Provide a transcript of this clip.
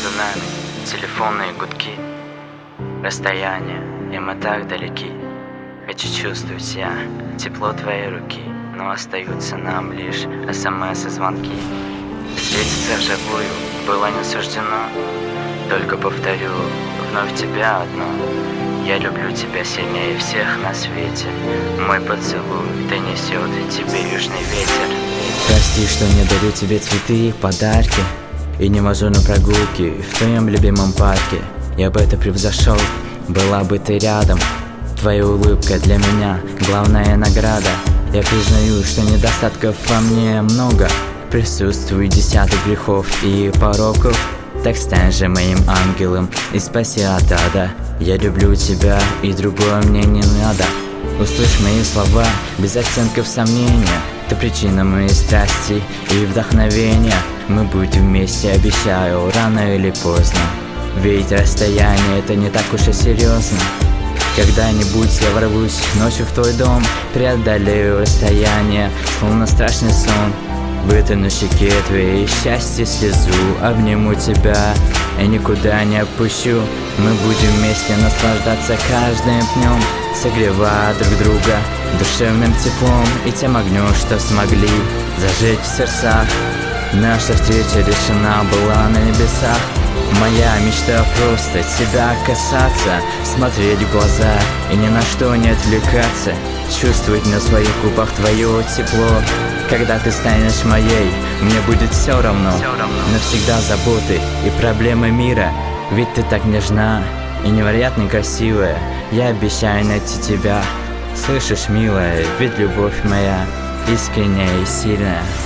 между нами телефонные гудки, расстояние, и мы так далеки. Хочу чувствовать я тепло твоей руки, но остаются нам лишь СМС и звонки. Встретиться вживую было не суждено, только повторю вновь тебя одну. Я люблю тебя сильнее всех на свете. Мой поцелуй ты несет тебе южный ветер. Прости, что не дарю тебе цветы и подарки, и не вожу на прогулки в твоем любимом парке. Я бы это превзошел, была бы ты рядом. Твоя улыбка для меня главная награда. Я признаю, что недостатков во мне много, присутствует десяток грехов и пороков. Так стань же моим ангелом и спаси от ада. Я люблю тебя, и другое мне не надо. Услышь мои слова без оттенков сомнения. Ты причина моей страсти и вдохновения. Мы будем вместе, обещаю, рано или поздно. Ведь расстояние это не так уж и серьезно. Когда-нибудь я ворвусь ночью в твой дом, преодолею расстояние, словно страшный сон. Вытяну щеке твоей счастье слезу, обниму тебя и никуда не отпущу. Мы будем вместе наслаждаться каждым днем, согревая друг друга душевным теплом и тем огнем, что смогли зажечь в сердцах. Наша встреча решена была на небесах. Моя мечта просто тебя касаться, смотреть в глаза и ни на что не отвлекаться, чувствовать на своих губах твое тепло. Когда ты станешь моей, мне будет все равно. Навсегда заботы и проблемы мира, ведь ты так нежна и невероятно красивая. Я обещаю найти тебя, слышишь, милая, ведь любовь моя искренняя и сильная.